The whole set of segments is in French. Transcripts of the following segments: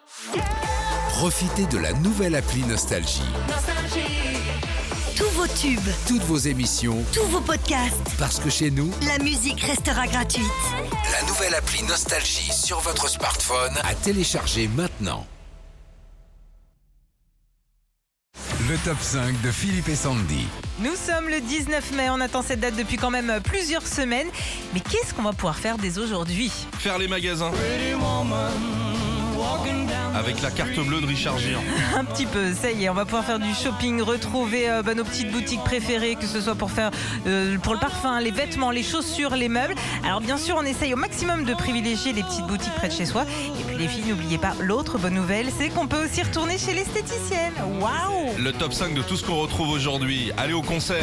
Profitez de la nouvelle appli Nostalgie. Tous vos tubes, Toutes vos émissions, tous vos podcasts, parce que chez nous, la musique restera gratuite. la nouvelle appli Nostalgie sur votre smartphone à télécharger maintenant. Le top 5 de Philippe et Sandy. Nous sommes le 19 mai, on attend cette date depuis quand même plusieurs semaines. Mais qu'est-ce qu'on va pouvoir faire dès aujourd'hui ? Faire les magasins avec la carte bleue de Richard Gere. Un petit peu, ça y est, on va pouvoir faire du shopping, retrouver nos petites boutiques préférées, que ce soit pour faire pour le parfum, les vêtements, les chaussures, les meubles. Alors bien sûr, on essaye au maximum de privilégier les petites boutiques près de chez soi. Et puis les filles, n'oubliez pas, l'autre bonne nouvelle, c'est qu'on peut aussi retourner chez l'esthéticienne. Waouh ! Le top 5 de tout ce qu'on retrouve aujourd'hui. Allez au concert.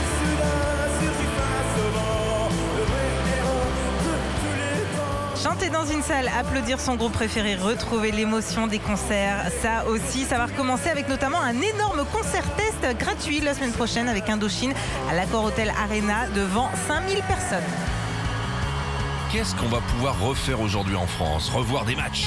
Chanter dans une salle, applaudir son groupe préféré, retrouver l'émotion des concerts, ça aussi, ça va recommencer avec notamment un énorme concert test gratuit la semaine prochaine avec Indochine à l'Accor Hotel Arena devant 5000 personnes. Qu'est-ce qu'on va pouvoir refaire aujourd'hui en France ? Revoir des matchs.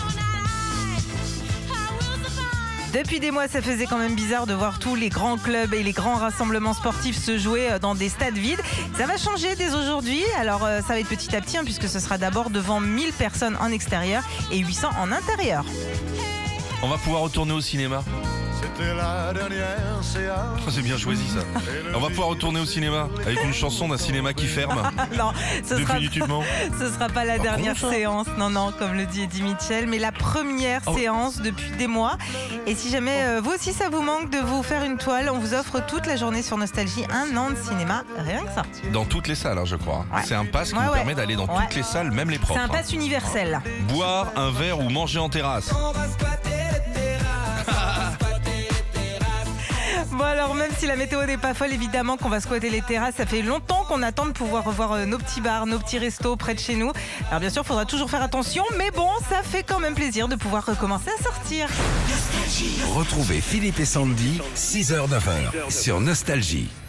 Depuis des mois, ça faisait quand même bizarre de voir tous les grands clubs et les grands rassemblements sportifs se jouer dans des stades vides. Ça va changer dès aujourd'hui. Alors ça va être petit à petit puisque ce sera d'abord devant 1000 personnes en extérieur et 800 en intérieur. On va pouvoir retourner au cinéma. C'était la dernière séance. Oh, c'est bien choisi ça. On va pouvoir retourner au cinéma avec une chanson d'un cinéma qui ferme. Non, ce Définitivement. sera pas la dernière con, ça. séance. Non, comme le dit Eddie Mitchell, mais la première séance depuis des mois. Et si jamais vous aussi ça vous manque de vous faire une toile, on vous offre toute la journée sur Nostalgie 1 an de cinéma, rien que ça. Dans toutes les salles, je crois. Ouais. C'est un pass qui Ouais, nous ouais. permet d'aller dans Ouais. toutes les salles, même les propres. C'est un pass universel. Boire un verre ou manger en terrasse. Bon alors même si la météo n'est pas folle, évidemment qu'on va squatter les terrasses. Ça fait longtemps qu'on attend de pouvoir revoir nos petits bars, nos petits restos près de chez nous. Alors bien sûr, il faudra toujours faire attention, mais bon, ça fait quand même plaisir de pouvoir recommencer à sortir. Retrouvez Philippe et Sandy, 6h-9h sur Nostalgie.